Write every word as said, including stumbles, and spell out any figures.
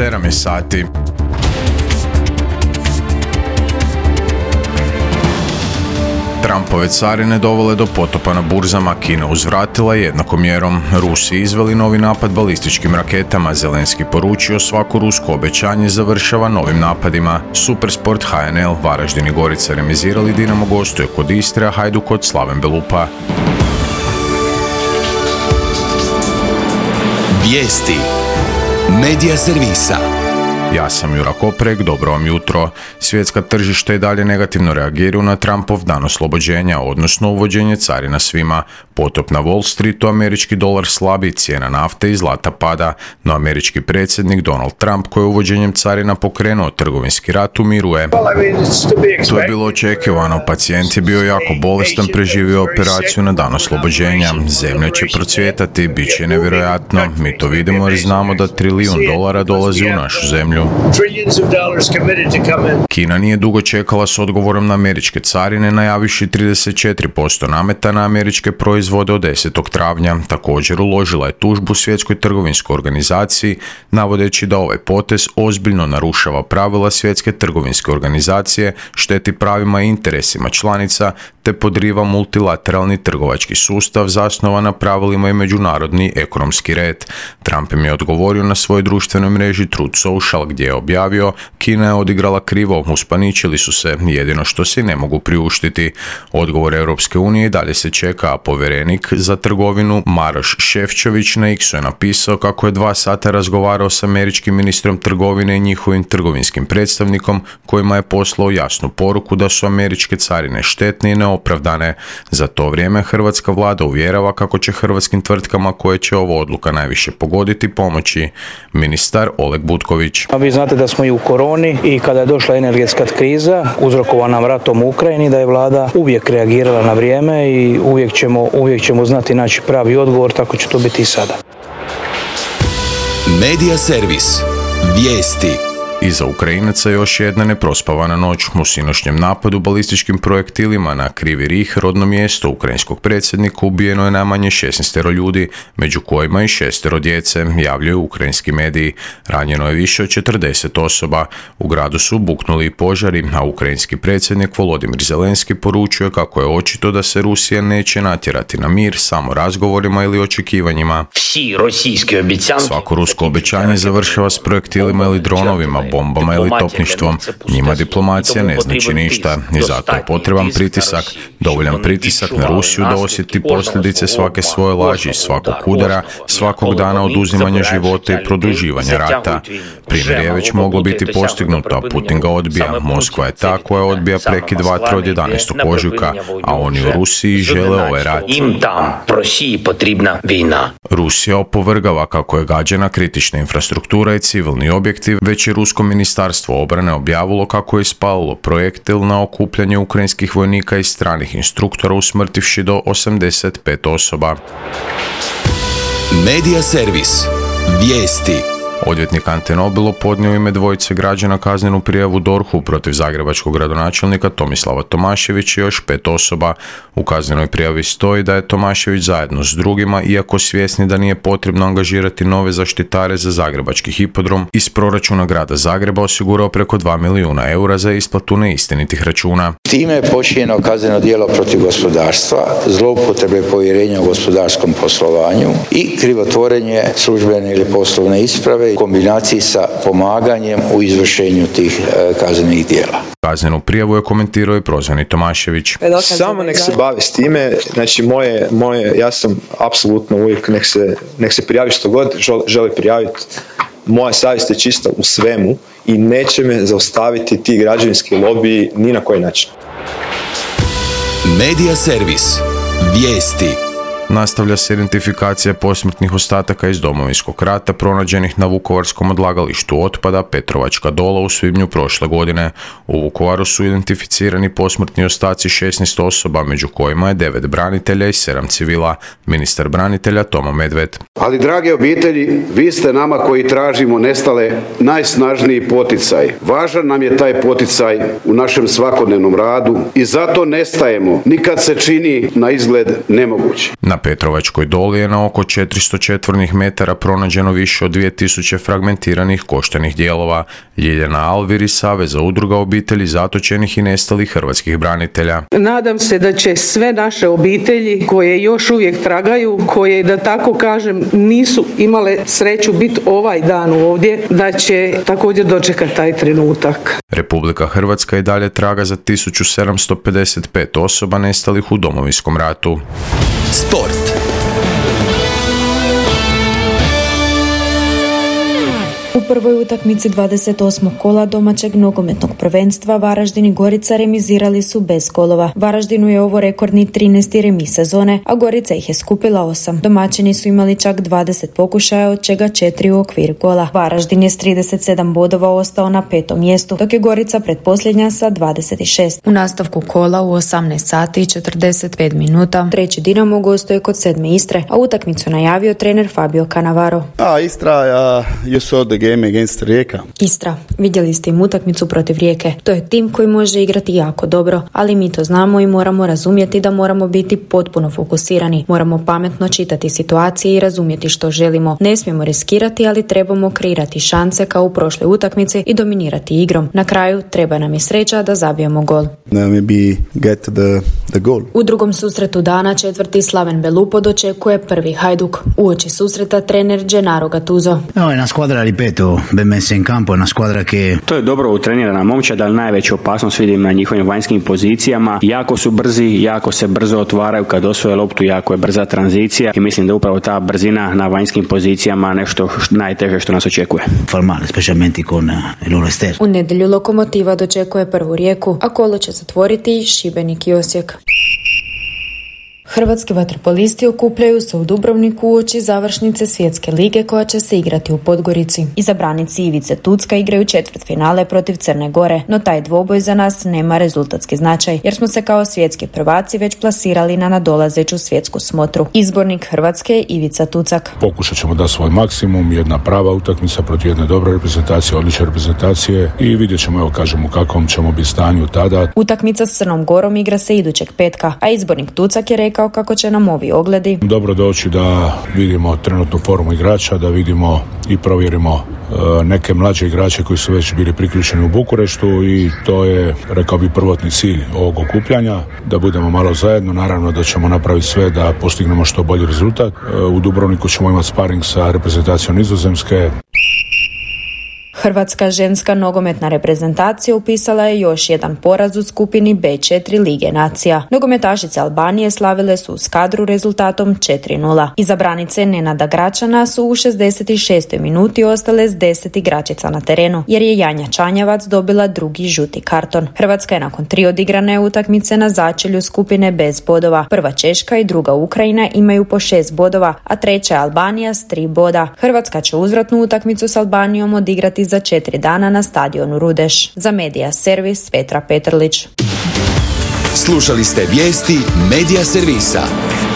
sedam je sati. Trumpove carine dovele do potopa na burzama, Kina uzvratila jednakom mjerom. Rusi izveli novi napad balističkim raketama, Zelenski poručio svako rusko obećanje završava novim napadima. Supersport H N L, Varaždin i Gorica remizirali, Dinamo gostuje kod Istre, a Hajduk kod Slaven Belupa. Vijesti Medija servisa. Ja sam Jura Koprek, dobro vam jutro. Svjetska tržišta i dalje negativno reagiraju na Trumpov dan oslobođenja, odnosno uvođenje carina svima. Potop na Wall Streetu, američki dolar slabi, cijena nafte i zlata pada, no američki predsjednik Donald Trump, koji je uvođenjem carina pokrenuo trgovinski rat, umiruje. To je bilo očekivano, pacijent je bio jako bolestan, preživio operaciju na dan oslobođenja. Zemlja će procvjetati, bit će nevjerojatno, mi to vidimo jer znamo da trilijun dolara dolazi u našu zemlju. Kina nije dugo čekala s odgovorom na američke carine, najavivši trideset četiri posto nameta na američke proizvode od desetog travnja. Također uložila je tužbu Svjetskoj trgovinskoj organizaciji, navodeći da ovaj potez ozbiljno narušava pravila Svjetske trgovinske organizacije, šteti pravima i interesima članica, te podriva multilateralni trgovački sustav zasnovan na pravilima i međunarodni ekonomski red. Trump im je odgovorio na svojoj društvenoj mreži Truth Social, gdje je objavio: Kina je odigrala krivo, uspaničili su se, jedino što si ne mogu priuštiti. Odgovor Europske unije dalje se čeka, a povjerenik za trgovinu Maroš Šefčović na X-u je napisao kako je dva sata razgovarao s američkim ministrom trgovine i njihovim trgovinskim predstavnikom, kojima je poslao jasnu poruku da su američke carine štetne i neopravdane. Za to vrijeme hrvatska vlada uvjerava kako će hrvatskim tvrtkama koje će ova odluka najviše pogoditi pomoći. Ministar Oleg Butković. A vi znate da smo i u koroni i kada je došla energetska kriza uzrokovana ratom u Ukrajini, da je vlada uvijek reagirala na vrijeme i uvijek ćemo, uvijek ćemo znati naći pravi odgovor, tako će to biti i sada. Medija servis. Vijesti. Iza Ukrajinaca još jedna neprospavana noć. U sinoćnjem napadu balističkim projektilima na Krivi Rih, rodno mjesto ukrajinskog predsjednika, ubijeno je najmanje šesnaest ljudi, među kojima i šestero djece, javljaju ukrajinski mediji. Ranjeno je više od četrdeset osoba. U gradu su buknuli i požari, a ukrajinski predsjednik Volodimir Zelenski poručuje kako je očito da se Rusija neće natjerati na mir samo razgovorima ili očekivanjima. Svako rusko obećanje završava s projektilima ili dronovima, bombama ili topništvom. Njima diplomacija ne znači ništa i zato je potreban pritisak, dovoljan pritisak na Rusiju da osjeti posljedice svake svoje laži, svakog udara, svakog dana oduzimanja života i produživanja rata. Primjer je već moglo biti postignuto, a Putin ga odbija. Moskva je ta koja odbija prekid vatre od jedanaestog ožujka, a oni u Rusiji žele ovaj rat. Rusija opovrgava kako je gađena kritična infrastruktura i civilni objekti, već je rusko ministarstvo obrane objavilo kako je ispalilo projektil na okupljanje ukrajinskih vojnika i stranih instruktora, usmrtivši do osamdeset pet osoba. Medija servis. Vijesti. Odvjetnik Ante Nobilo podnio ime dvojice građana kaznenu prijavu D O R H-u protiv zagrebačkog gradonačelnika Tomislava Tomaševića i još pet osoba. U kaznenoj prijavi stoji da je Tomašević zajedno s drugima, iako svjesni da nije potrebno angažirati nove zaštitare za zagrebački hipodrom, iz proračuna grada Zagreba osigurao preko dva milijuna eura za isplatu neistinitih računa. Time je počinjeno kazneno djelo protiv gospodarstva, zloupotrebe povjerenja u gospodarskom poslovanju i krivotvorenje službene ili poslovne isprave u kombinaciji sa pomaganjem u izvršenju tih e, kaznenih djela. Kaznenu prijavu je komentirao i prozvani Tomašević. Samo nek se bavi s time, znači moje, moje, ja sam apsolutno uvijek nek se, nek se prijavi što god želi prijaviti. Moja savjest je čista u svemu i neće me zaustaviti ti građevinski lobiji ni na koji način. Medija servis. Vijesti. Nastavlja se identifikacija posmrtnih ostataka iz Domovinskog rata pronađenih na vukovarskom odlagalištu otpada Petrovačka Dola u svibnju prošle godine. U Vukovaru su identificirani posmrtni ostaci šesnaest osoba, među kojima je devet branitelja i sedam civila. Ministar branitelja Tomo Medved. Ali, drage obitelji, vi ste nama koji tražimo nestale najsnažniji poticaj. Važan nam je taj poticaj u našem svakodnevnom radu i zato nestajemo, nikad se čini na izgled nemoguće. Na Petrovačkoj doli je na oko četiristo četvornih metara pronađeno više od dvije tisuće fragmentiranih koštanih dijelova. Ljiljana Alvir iz Saveza udruga obitelji zatočenih i nestalih hrvatskih branitelja. Nadam se da će sve naše obitelji koje još uvijek tragaju, koje, da tako kažem, nisu imale sreću biti ovaj dan ovdje, da će također dočekati taj trenutak. Republika Hrvatska i dalje traga za tisuću sedamsto pedeset pet osoba nestalih u Domovinskom ratu. Sport. U prvoj utakmici dvadeset osmog kola domaćeg nogometnog prvenstva Varaždin i Gorica remizirali su bez golova. Varaždinu je ovo rekordni trinaesti remis sezone, a Gorica ih je skupila osam. Domaćini su imali čak dvadeset pokušaja, od čega četiri u okvir gola. Varaždin je s trideset sedam bodova ostao na petom mjestu, dok je Gorica pretposljednja sa dvadeset šest. U nastavku kola u osamnaest sati i četrdeset pet minuta treći Dinamo gostuje kod sedme Istre, a utakmicu najavio trener Fabio Cannavaro. A Istra, uh, you saw the game against Rijeka. Istra, vidjeli ste im utakmicu protiv Rijeke. To je tim koji može igrati jako dobro, ali mi to znamo i moramo razumjeti da moramo biti potpuno fokusirani. Moramo pametno čitati situacije i razumjeti što želimo. Ne smijemo riskirati, ali trebamo kreirati šanse kao u prošloj utakmici i dominirati igrom. Na kraju treba nam je sreća da zabijemo gol. Maybe get the, the goal. U drugom susretu dana četvrti Slaven Belupo dočekuje prvi Hajduk. Uoči susreta trener Gennaro Gattuso. No, è una squadra, ripeto, ben messa in campo, è una squadra che... To je dobro utrenirana momčad, ali najveću opasnost vidim na njihovim vanjskim pozicijama. Jako su brzi, jako se brzo otvaraju kad osvoje loptu, jako je brza tranzicija i mislim da upravo ta brzina na vanjskim pozicijama nešto najteže što nas očekuje. Formale, specialmente con il loro esterno. U nedjelju Lokomotiva dočekuje prvu Rijeku, a kolo će zatvoriti Šibenik i Osijek. Hrvatski vaterpolisti okupljaju se u Dubrovniku uoči završnice svjetske lige koja će se igrati u Podgorici. Izabranici Ivice Tucka igraju četvrtfinale protiv Crne Gore, no taj dvoboj za nas nema rezultatski značaj, jer smo se kao svjetski prvaci već plasirali na nadolazeću svjetsku smotru. Izbornik Hrvatske je Ivica Tucak. Pokušat ćemo da svoj maksimum, jedna prava utakmica protiv jedne dobre reprezentacije, odlične reprezentacije i vidjet ćemo, evo kažem, u kakvom ćemo biti stanju tada. Utakmica s Crnom Gorom igra se idućeg petka, a izbornik Tucak je rekao kako će nam ovi ogledi dobro doći da vidimo trenutnu formu igrača, da vidimo i provjerimo uh, neke mlađe igrače koji su već bili priključeni u Bukureštu i to je, rekao bi, prvotni cilj ovog okupljanja, da budemo malo zajedno, naravno da ćemo napraviti sve da postignemo što bolji rezultat. Uh, u Dubrovniku ćemo imati sparing sa reprezentacijom Nizozemske. Hrvatska ženska nogometna reprezentacija upisala je još jedan poraz u skupini be četiri Lige nacija. Nogometašice Albanije slavile su u Skadru rezultatom četiri nula. Izabranice Nenada Gračana su u šezdeset šestoj minuti ostale s deset igračica na terenu, jer je Janja Čanjavac dobila drugi žuti karton. Hrvatska je nakon tri odigrane utakmice na začelju skupine bez bodova. Prva Češka i druga Ukrajina imaju po šest bodova, a treća je Albanija s tri boda. Hrvatska će uzvratnu utakmicu s Albanijom odigrati za četiri dana na stadionu Rudeš. Za Medija Servis Petra Petrlić. Slušali ste vijesti Medija Servisa.